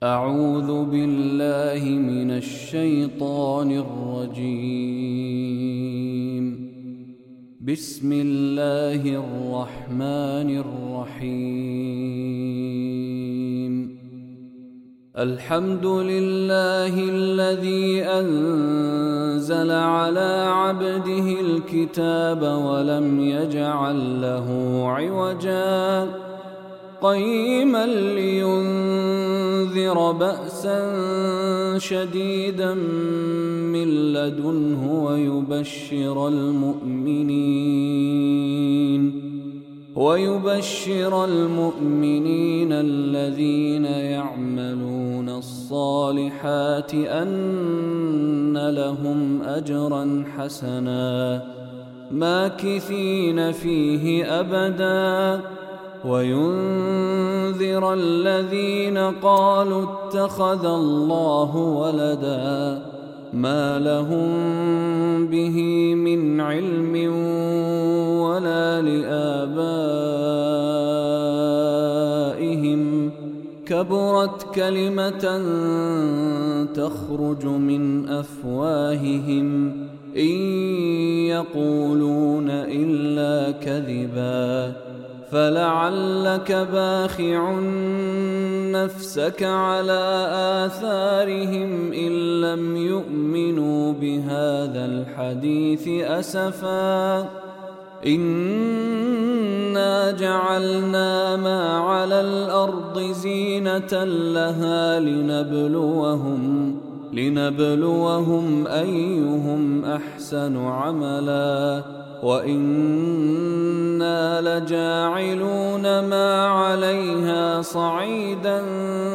أعوذ بالله من الشيطان الرجيم. بسم الله الرحمن الرحيم. الحمد لله الذي أنزل على عبده الكتاب ولم يجعل له عوجا قيما لينذر بأسا شديدا من لدنه ويبشر المؤمنين الذين يعملون الصالحات أن لهم أجرا حسنا ماكثين فيه أبدا وينذر الذين قالوا اتخذ الله ولدا ما لهم به من علم ولا لآبائهم كبرت كلمة تخرج من أفواههم إن يقولون إلا كذبا فلعلك باخع نفسك على آثارهم إن لم يؤمنوا بهذا الحديث أسفا إنا جعلنا ما على الأرض زينة لها لنبلوهم أيهم أحسن عملا وإنا لجاعلون ما عليها صعيدا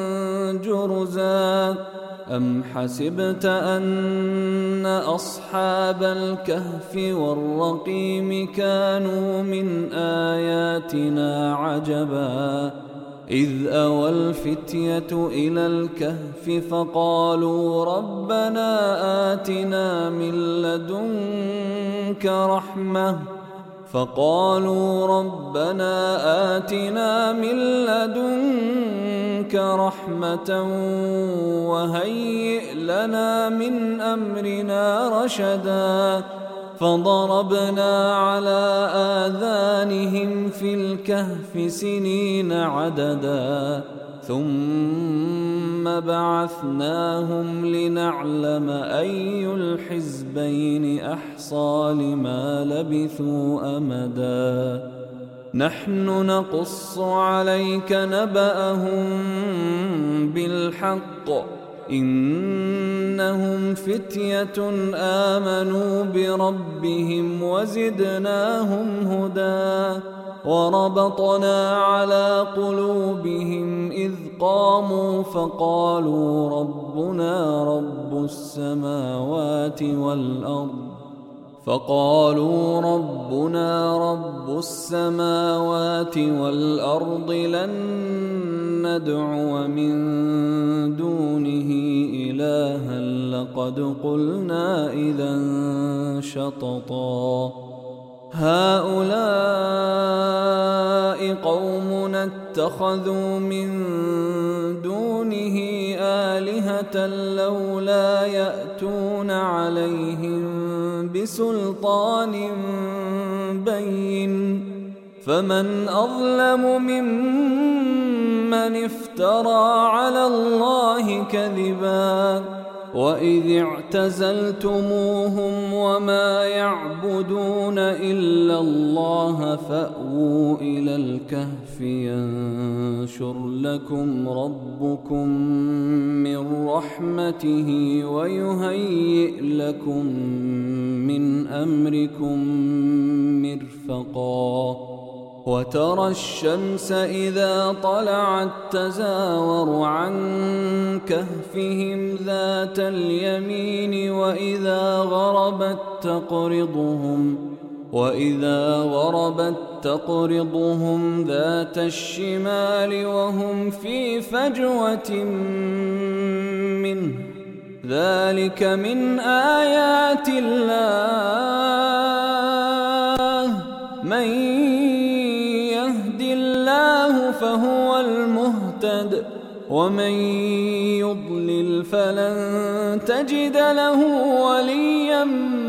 جرزا أم حسبت أن أصحاب الكهف والرقيم كانوا من آياتنا عجبا إذ أوى الفتية إلى الكهف فقالوا ربنا آتنا من لدنك رحمة وهيئ لنا من أمرنا رشدا فضربنا على آذانهم في الكهف سنين عددا ثم بعثناهم لنعلم أي الحزبين أحصى لما لبثوا أمدا نحن نقص عليك نبأهم بالحق إنهم فتية آمنوا بربهم وزدناهم هدى وربطنا على قلوبهم إذ قاموا فقالوا ربنا رب السماوات والأرض لن ندعو من دونه إلها لقد قلنا إذا شططا هؤلاء قومنا اتخذوا من دونه آلهة لولا يأتون عليهم بسلطان بين فمن أظلم ممن افترى على الله كذبا وإذ اعتزلتموهم وما يعبدون إلا الله فأووا إلى الكهف ينشر لكم ربكم من رحمته ويهيئ لكم من أمركم مرفقا وترى الشمس إذا طلعت تزاور عن كهفهم ذات اليمين وإذا غربت تقرضهم ذات الشمال وهم في فجوة منه ذلك من آيات الله من فهو المهتد ومن يضلل فلن تجد له وليا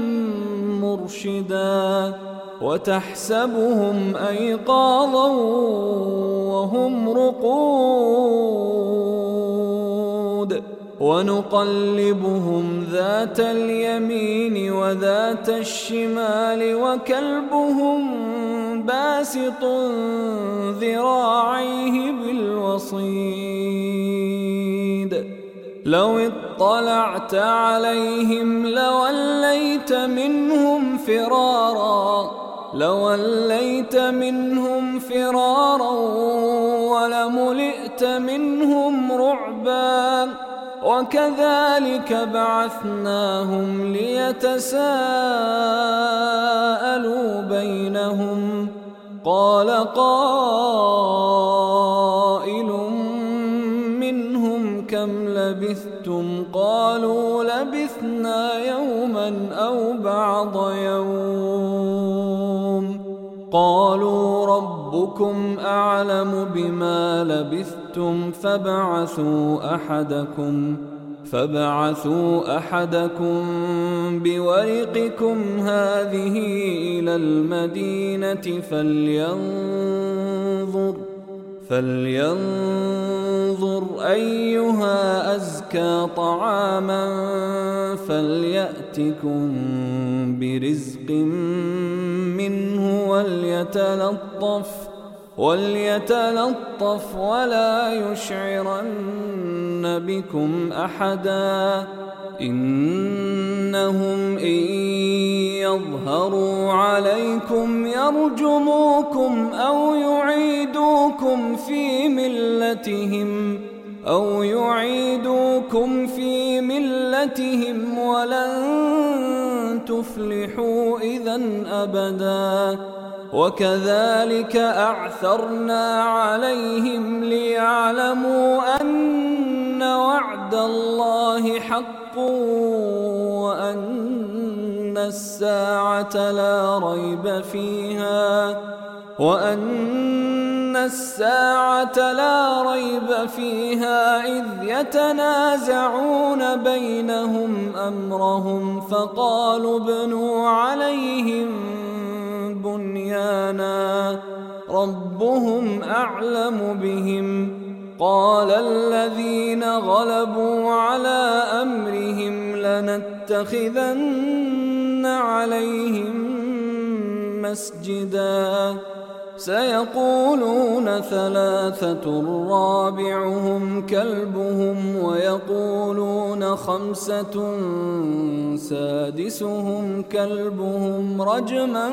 مرشدا وتحسبهم أيقاظا وهم رقود ونقلبهم ذات اليمين وذات الشمال وكلبهم باسط ذراعيه بالوصيد لو اطلعت عليهم لوليت منهم فرارا ولملئت منهم رعبا وكذلك بعثناهم ليتساءلوا بينهم قال قائل منهم كم لبثتم قالوا لبثنا يوما أو بعض يوم قالوا ربكم أعلم بما لبثتم فابعثوا أحدكم بورقكم هذه إلى المدينة فلينظر أيها أزكى طعاما فليأتكم برزق منه وليتلطف ولا يشعرن بكم أحدا إنهم إن يظهروا عليكم يرجموكم أو يعيدوكم في ملتهم ولن تفلحوا إذا أبدا وكذلك أعثرنا عليهم ليعلموا أن وعد الله حق وأن الساعة لا ريب فيها إذ يتنازعون بينهم أمرهم فقالوا ابنوا عليهم بنيانا ربهم أعلم بهم قال الذين غلبوا على أمرهم لنتخذن عليهم مسجدا سيقولون ثلاثة رابعهم كلبهم ويقولون خمسة سادسهم كلبهم رجما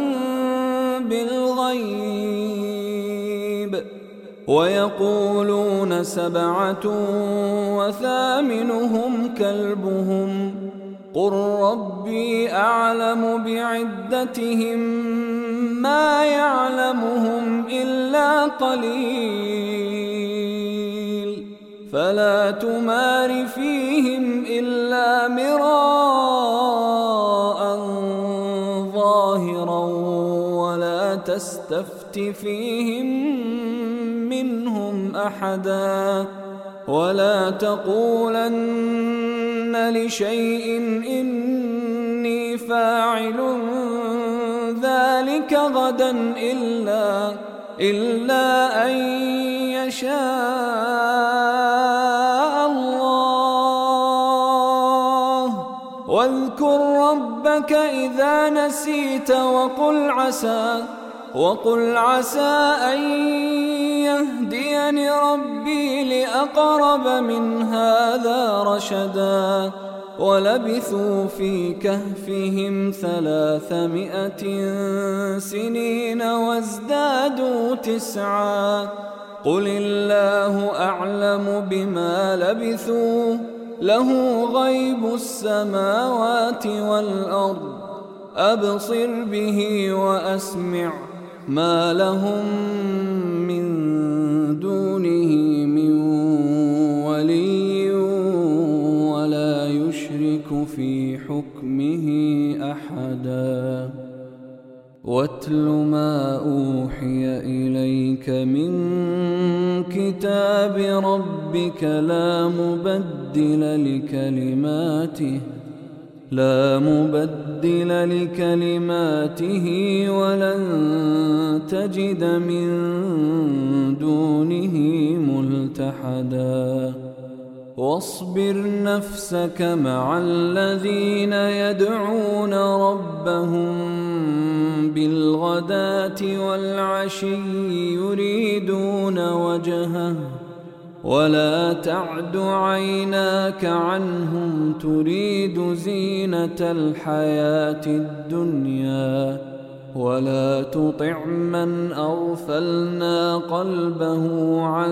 بالغيب ويقولون سبعة وثامنهم كلبهم قل ربي أعلم بعدتهم ما يعلمهم إلا قليل فلا تمار فيهم إلا مراء ظاهرا ولا تستفت فيهم منهم أحدا ولا تقولن لشيء إني فاعل ذلك غدا إلا أن يشاء الله واذكر ربك إذا نسيت وقل عسى أن يهديني ربي لأقرب من هذا رشدا ولبثوا في كهفهم 300 سنين وازدادوا 9 قل الله أعلم بما لبثوا له غيب السماوات والأرض أبصر به وأسمع ما لهم من دونه من ولي ولا يشرك في حكمه أحدا واتل ما أوحي إليك من كتاب ربك لا مبدل لكلماته ولن تجد من دونه ملتحدا واصبر نفسك مع الذين يدعون ربهم بالغداة والعشي يريدون وجهه ولا تعد عيناك عنهم تريد زينة الحياة الدنيا ولا تطع من أغفلنا قلبه عن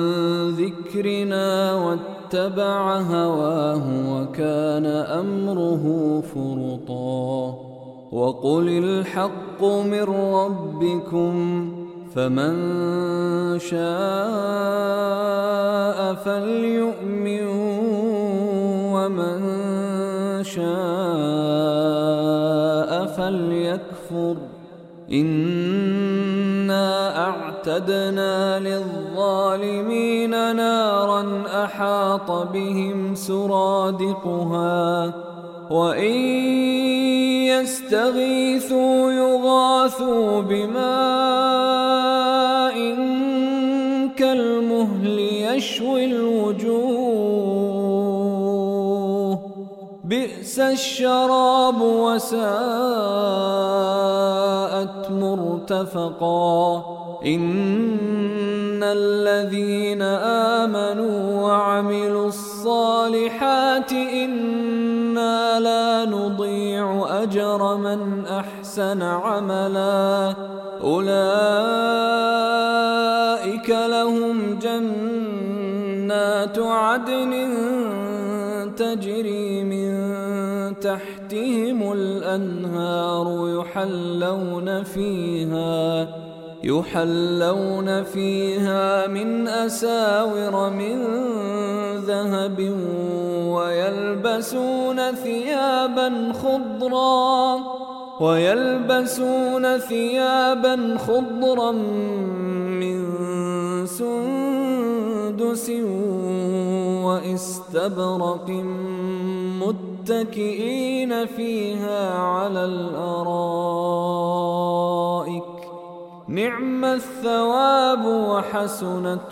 ذكرنا واتبع هواه وكان أمره فرطا وقل الحق من ربكم فمن شاء فليؤمن ومن شاء فليكفر إنا أعتدنا للظالمين نارا أحاط بهم سرادقها وإن يستغيثوا يغاثوا بماء كالمهل يشوي الوجوه بئس الشراب وساءت مرتفقا إن الذين آمنوا وعملوا الصالحات إنا لا نضيع أجر من أحسن عملا أولئك لهم جنات عدن تجري من تحتهم الأنهار يحلون فيها من أساور من ذهب ويلبسون ثيابا خضرا من سندس واستبرق متكئين فيها على الأرائك نعم الثواب وحسنت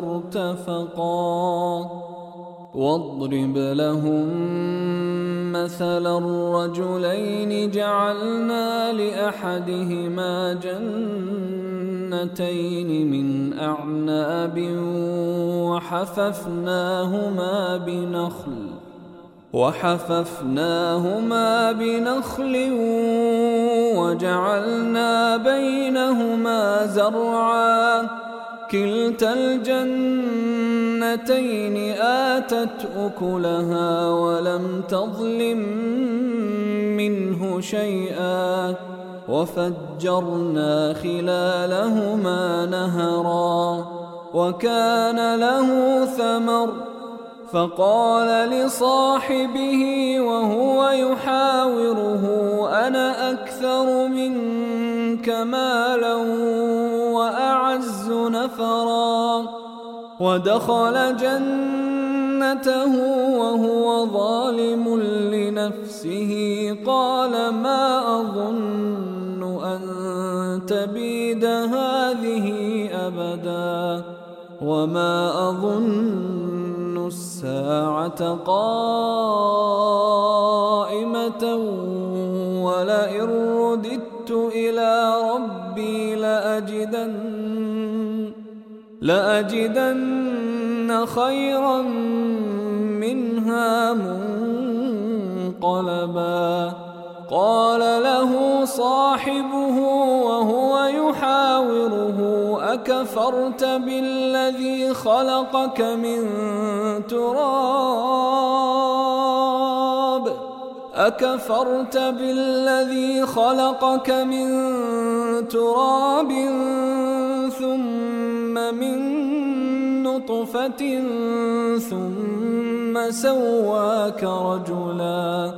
مرتفقا واضرب لهم مثلا الرجلين جعلنا لأحدهما جنتين من أعناب وحففناهما بنخل وجعلنا بينهما زرعا كلتا الجنتين آتت أكلها ولم تظلم منه شيئا وفجرنا خلالهما نهرا وكان له ثمر فقال لصاحبه وهو يحاوره أنا أكثر منك مالا وأعز نفرا ودخل جنته وهو ظالم لنفسه قال ما أظن أن تبيد هذه أبدا وما أظن الساعة قائمة ولئن رددت إلى ربي لأجدن خيرا منها منقلبا قال له صاحبه وهو يحاوره أكفرت بالذي خلقك من تراب ثم من نطفة ثم سواك رجلا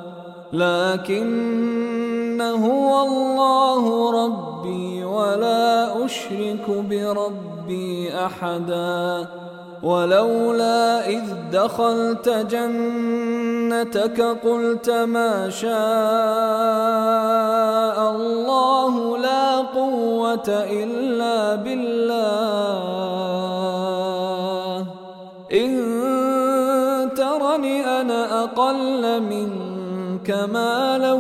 لكن هو الله ربي ولا أشرك بربي بربي أحدا ولولا إذ دخلت جنتك قلت ما شاء الله لا قوة إلا بالله إن ترني أنا أقل منك مالا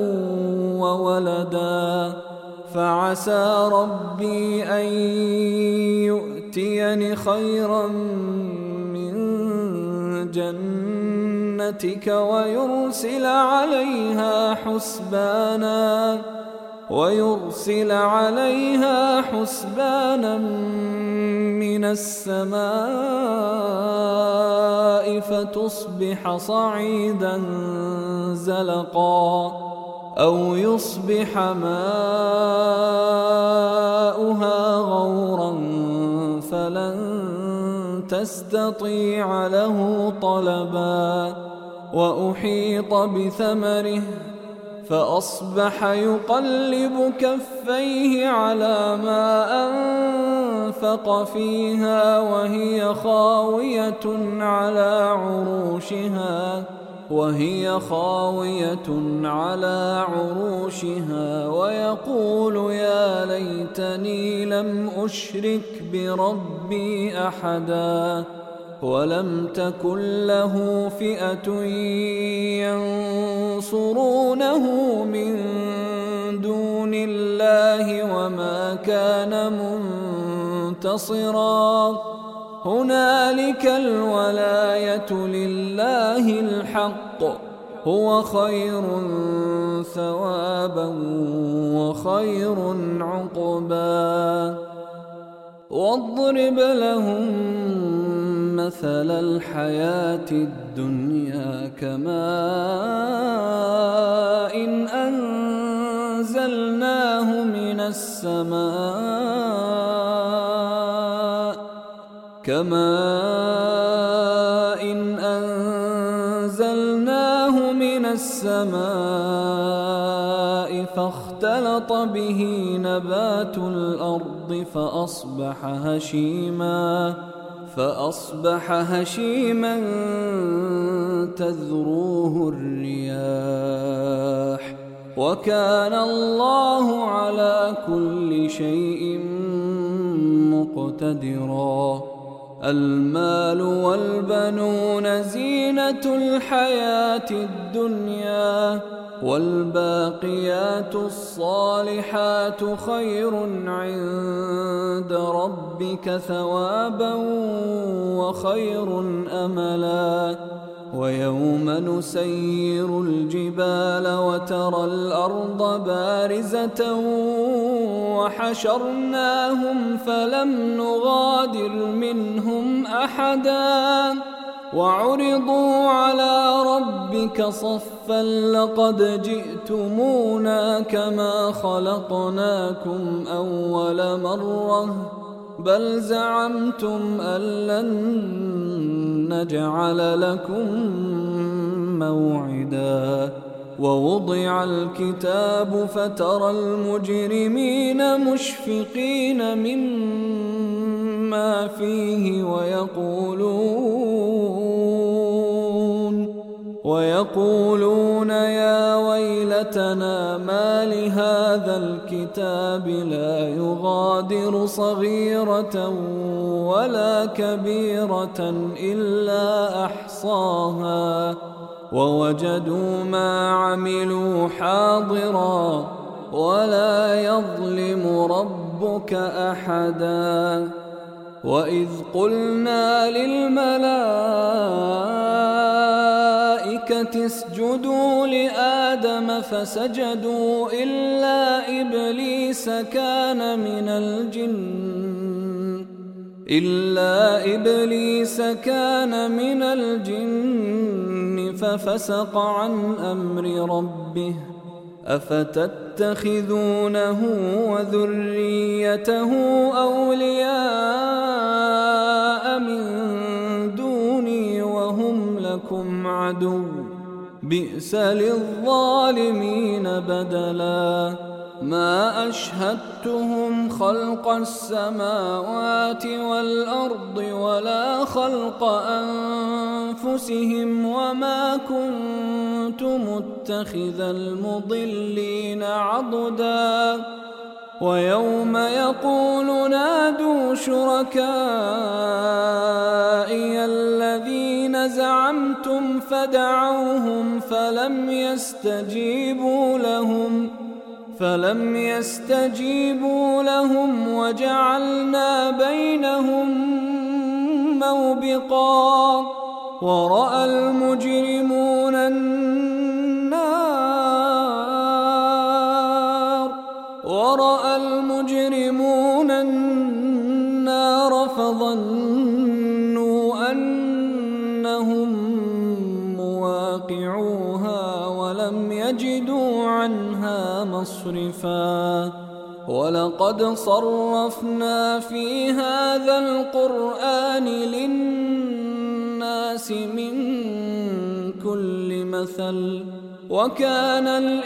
وولدا فعسى ربي أن يؤتيني خيرا من جنتك ويرسل عليها حسبانا من السماء فتصبح صعيدا زلقا أو يصبح ماؤها غورا فلن تستطيع له طلبا وأحيط بثمره فأصبح يقلب كفيه على ما أنفق فيها وهي خاوية على عروشها ويقول يا ليتني لم أشرك بربي أحدا ولم تكن له فئة ينصرونه من دون الله وما كان منتصرا هنالك الولاية لله الحق هو خير ثوابا وخير عقبا واضرب لهم مثل الحياة الدنيا كماء إن أنزلناه من السماء فاختلط به نبات الأرض فأصبح هشيما تذروه الرياح وكان الله على كل شيء مقتدرا المال والبنون زينة الحياة الدنيا والباقيات الصالحات خير عند ربك ثوابا وخير أملا ويوم نسير الجبال وترى الأرض بارزة وحشرناهم فلم نغادر منهم أحدا وعرضوا على ربك صفا لقد جئتمونا كما خلقناكم أول مرة بل زعمتم أن لن نجعل لكم موعدا ووضع الكتاب فترى المجرمين مشفقين مما فيه ويقولون يا ويلتنا ما لهذا الكتاب لا يغادر صغيرة ولا كبيرة إلا أحصاها ووجدوا ما عملوا حاضرا ولا يظلم ربك أحدا وإذ قلنا للملائكة اسجدوا لآدم فسجدوا إلا إبليس كان من الجن ففسق عن أمر ربه أفتتخذونه وذريته أولياء من دوني وهم لكم عدو بئس للظالمين بدلا ما أشهدتهم خلق السماوات والأرض ولا خلق أنفسهم وما كنت متخذ المضلين عضدا ويوم يقول نادوا شركائي الذين زعمتم فدعوهم فلم يستجيبوا لهم وجعلنا بينهم موبقا ورأى المجرمون النار فظنوا أنهم مواقعوها ولم يجدوا عنها مصرفا ولقد صرفنا في هذا القرآن للناس من كل مثل وكان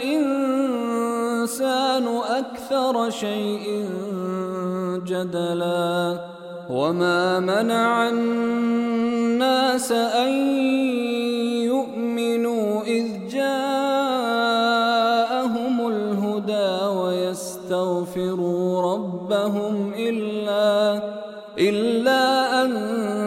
الإنسان أكثر شيء جدلا وما منع الناس أن يؤمنوا إذ جاءهم الهدى ويستغفروا ربهم إلا أن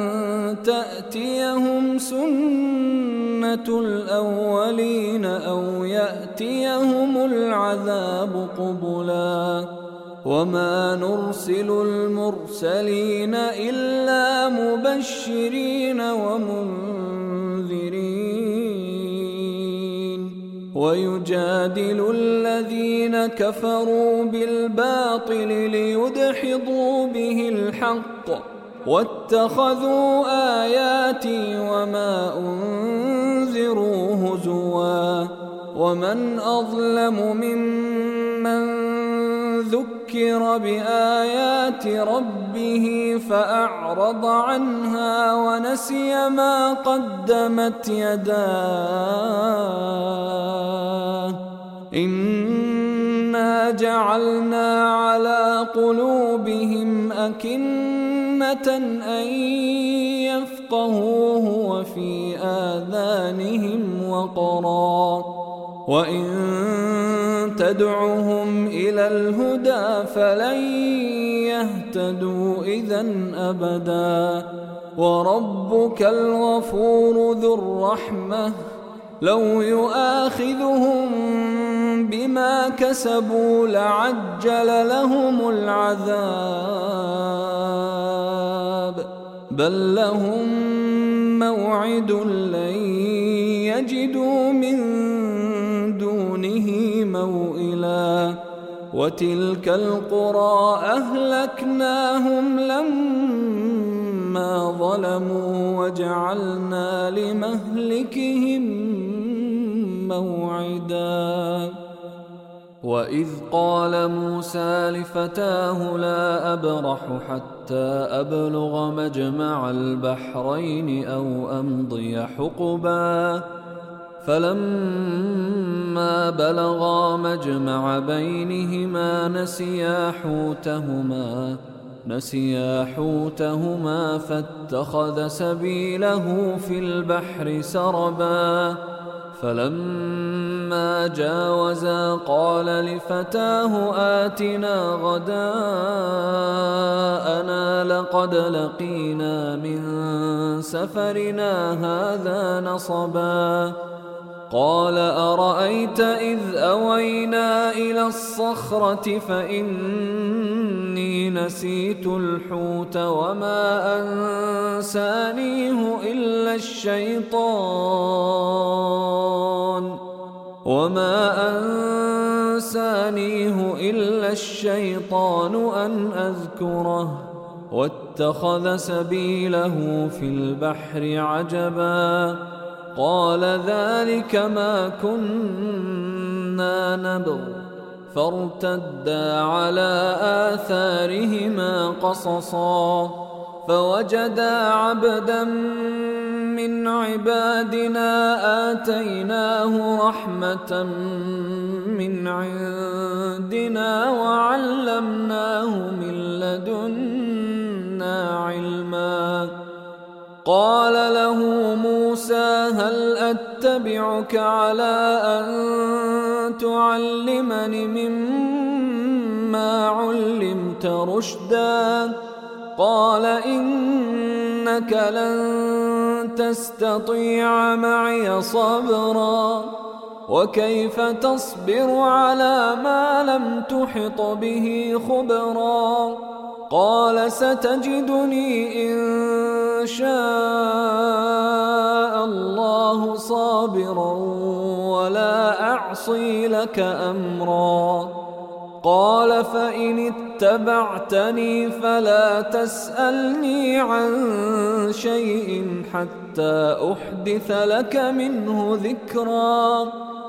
تأتيهم سنة الأولين أو يأتيهم العذاب قبلا وما نرسل المرسلين إلا مبشرين ومنذرين ويجادل الذين كفروا بالباطل ليدحضوا به الحق واتخذوا آياتي وما أنذروا هزوا ومن أظلم ممن ذكر بآيات ربه فأعرض عنها ونسي ما قدمت يداه إنا جعلنا على قلوبهم أكنة أن يفقهوه وفي آذانهم وقرا وإن تدعهم إلى الهدى فلن يهتدوا إذن أبدا وربك الغفور ذو الرحمة لو يؤاخذهم بما كسبوا لعجل لهم العذاب بل لهم موعد لن يجدوا من دونه موئلا وتلك القرى أهلكناهم لما ظلموا وجعلنا لمهلكهم موعدا وإذ قال موسى لفتاه لا أبرح حتى أبلغ مجمع البحرين أو أمضي حقبا فلما بلغا مجمع بينهما نسيا حوتهما فاتخذ سبيله في البحر سربا فلما جاوزا قال لفتاه آتنا غداءنا لقد لقينا من سفرنا هذا نصبا قال أرأيت إذ أوينا إلى الصخرة فإني نسيت الحوت وما أنسانيه إلا الشيطان أن أذكره واتخذ سبيله في البحر عجبا قال ذلك ما كنا نبغ فارتدا على آثارهما قصصا فوجدا عبدا من من عبادنا آتيناه رحمة من عندنا وعلمناه من لدنا علما. قال له موسى هل أتبعك على أن تعلمني مما علمت رشدا؟ قال إنك لن تستطيع معي صبرا وكيف تصبر على ما لم تحط به خبرا؟ قال ستجدني إن شاء الله صابرا ولا أعصي لك أمرا. قال فإن اتبعتني فلا تسألني عن شيء حتى أحدث لك منه ذكرا.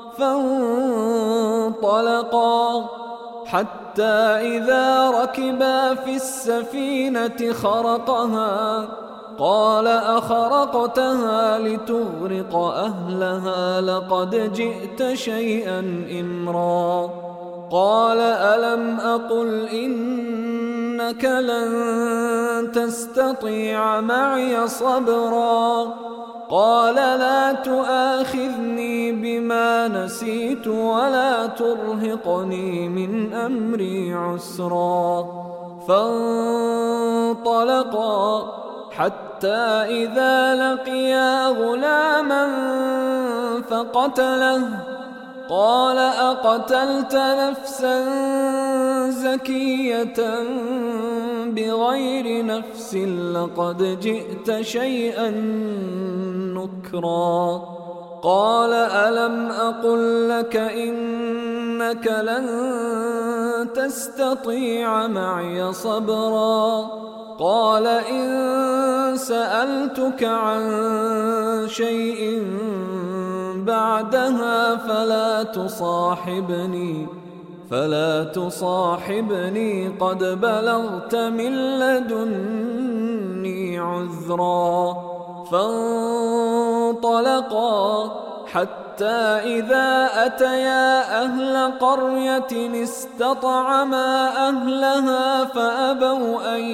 فانطلقا حتى إذا ركبا في السفينة خرقها قال أخرقتها لتغرق أهلها لقد جئت شيئا إمرا. قال ألم أقل إنك لن تستطيع معي صبرا؟ قال لا تؤاخذني بما نسيت ولا ترهقني من أمري عسرا. فانطلقا حتى إذا لقيا غلاما فقتله. قال أقتلت نفسا زكية بغير نفس لقد جئت شيئا نكرا. قال ألم أقل لك إنك لن تستطيع معي صبرا؟ قال إن سألتك عن شيء بعدها فلا تصاحبني قد بلغت من لدني عذرا. فانطلقا حتى إذا أتيا أهل قرية استطعما أهلها فأبوا أن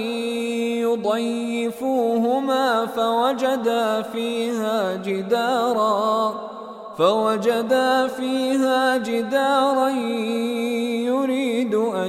يضيفوهما فوجدا فيها جدارا يريد أن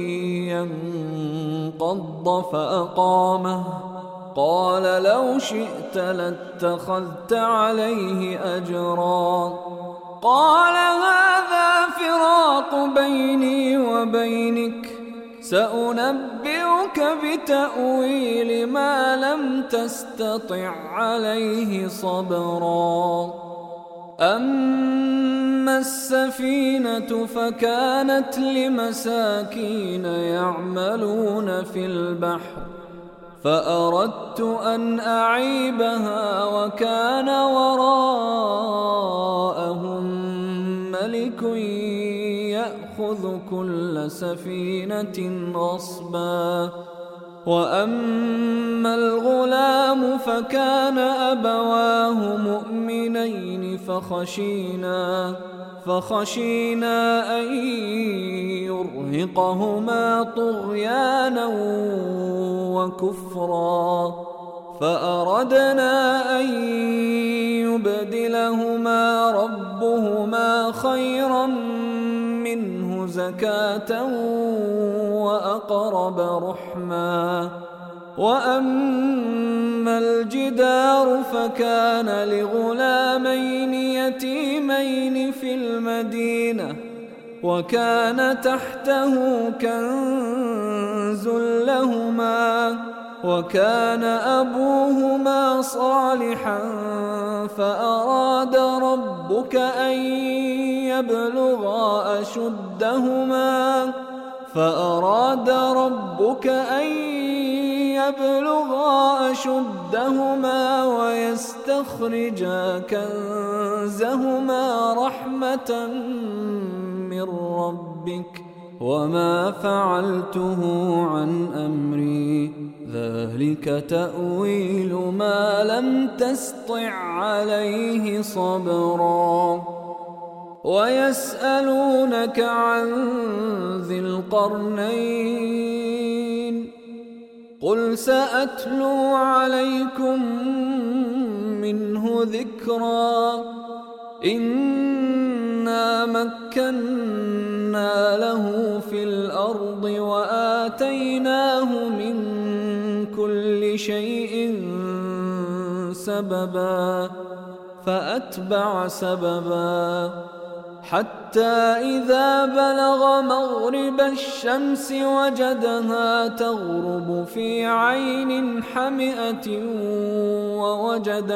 ينقض فأقامه. قال لو شئت لاتخذت عليه أجرا. قال هذا فراق بيني وبينك سأنبئك بتأويل ما لم تستطع عليه صبرا. أما السفينة فكانت لمساكين يعملون في البحر فأردت أن أعيبها وكان وراءهم ملك يأخذ كل سفينة غصبا. وأما الغلام فكان أبواه مؤمنين فخشينا أن يرهقهما طغيانا وكفرا. فأردنا أن يبدلهما ربهما خيرا منه زكاة وأقرب رحما. وأما الجدار فكان لغلامين يتيمين في المدينة وكان تحته كنز لهما وكان أبوهما صالحا فأراد ربك أن يبلغا أشدهما ويستخرجا كنزهما رحمة من ربك وما فعلته عن أمري ذلك تأويل ما لم تسطع عليه صبرا ويسألونك عن ذي القرنين قل سأتلو عليكم منه ذكرا إنا مكنا له في الأرض وآتيناه من كل شيء سببا فأتبع سببا حتى إذا بلغ مغرب الشمس وجدها تغرب في عين حمئة ووجد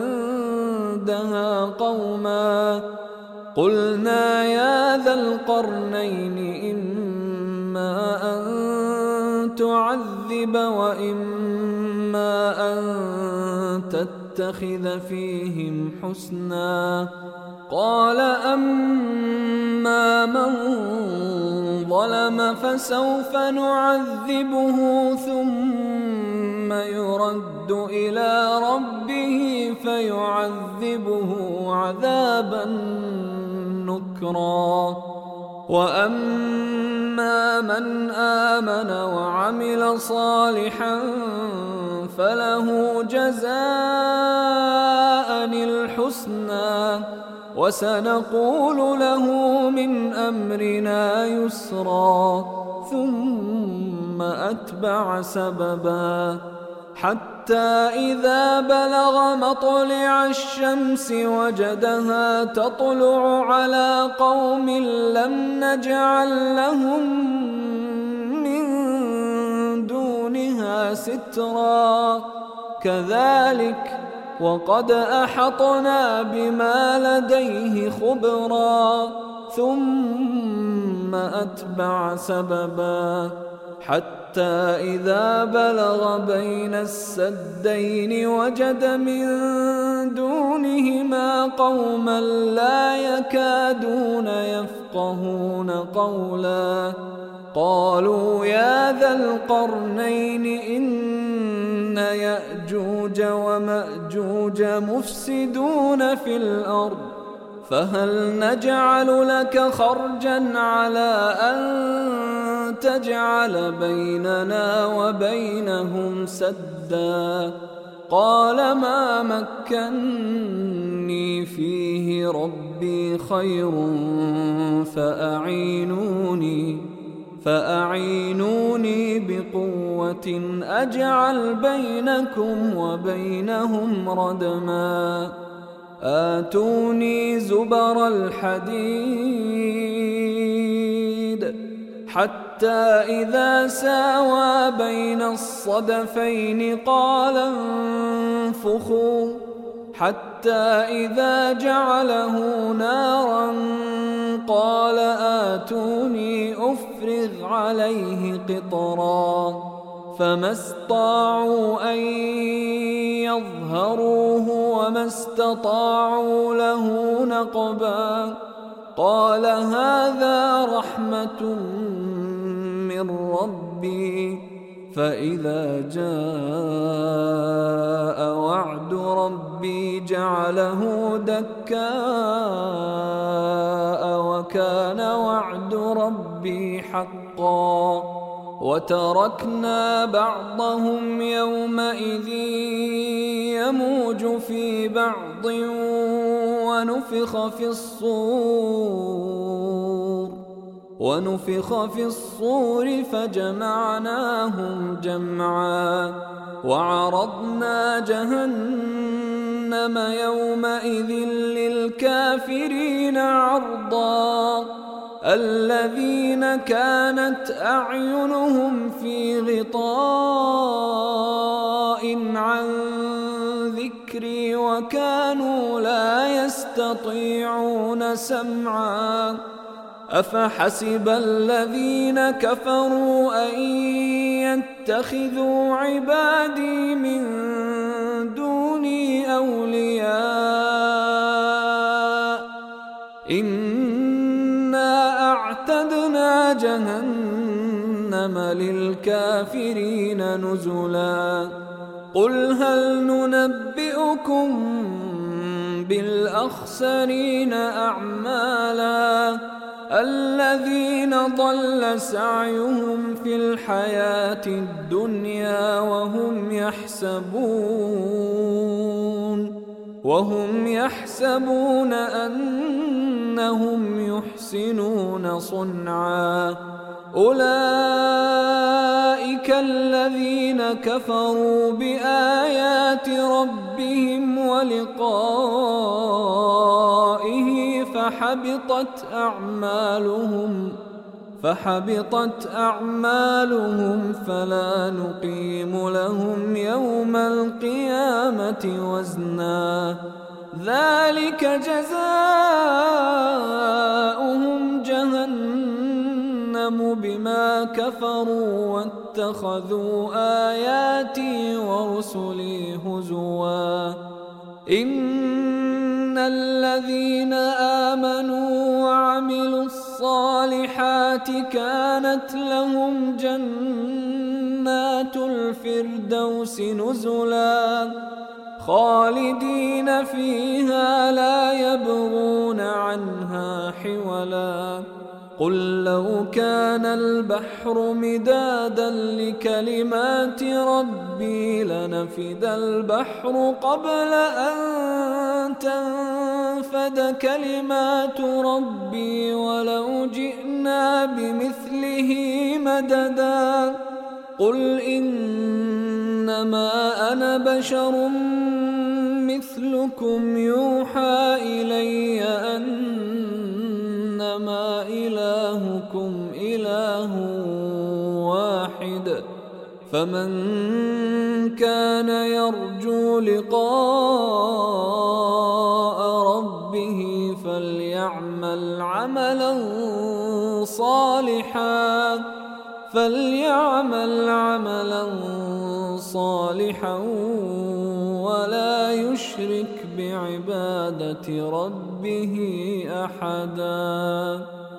عندها قوما قلنا يا ذا القرنين إما أن تعذب وإما أن تتخذ فيهم حسنا قال أما من ظلم فسوف نعذبه ثم يرد إلى ربه فيعذبه عذابا نكرا وأما من آمن وعمل صالحا فله جزاء الحسنى وسنقول له من أمرنا يسرا ثم أتبع سببا حتى إذا بلغ مطلع الشمس وجدها تطلع على قوم لم نجعل لهم من دونها سترا كذلك وقد أحطنا بما لديه خبرا ثم أتبع سببا حتى إذا بلغ بين السدين وجد من دونهما قوما لا يكادون يفقهون قولا قالوا يا ذا القرنين إن يأجوج ومأجوج مفسدون في الأرض فهل نجعل لك خرجا على أن تجعل بيننا وبينهم سدا قال ما مكني فيه ربي خير فأعينوني بقوة أجعل بينكم وبينهم ردما آتوني زبر الحديد حتى إذا ساوى بين الصدفين قال انفخوا حتى إذا جعله نارا قال آتوني أفرغ عليه قطرا فما استطاعوا أن يظهروه وما استطاعوا له نقبا قال هذا رحمة من ربي فإذا جاء وعد ربي جعله دكاء وكان وعد ربي حقا وتركنا بعضهم يومئذ يموج في بعض ونفخ في الصور فجمعناهم جمعا وعرضنا جهنم يومئذ للكافرين عرضا الذين كانت أعينهم في غطاء عن ذكري وكانوا لا يستطيعون سمعا أفحسب الذين كفروا أن يتخذوا عبادي من دوني أولياء إنا أعتدنا جهنم للكافرين نزلا قل هل ننبئكم بالأخسرين أعمالا الذين ضل سعيهم في الحياة الدنيا وهم يحسبون أنهم يحسنون صنعا أولئك الذين كفروا بآيات ربهم ولقائه فحبطت أعمالهم فلا نقيم لهم يوم القيامة وزنا ذلك جزاؤهم جهنم بما كفروا واتخذوا آياتي ورسلي هزوا إن الذين آمنوا وعملوا الصالحات كانت لهم جنات الفردوس نزلا خالدين فيها لا يبغون عنها حولا قل لو كان البحر مدادا لكلمات ربي لنفد البحر قبل أن تنفد كلمات ربي ولو جئنا بمثله مددا قل إنما أنا بشر مثلكم يوحى إلي أنما إلهكم إله واحد فمن كان يرجو لقاء ربه فليعمل عملا صالحا ولا يشرك بعبادة ربه أحدا.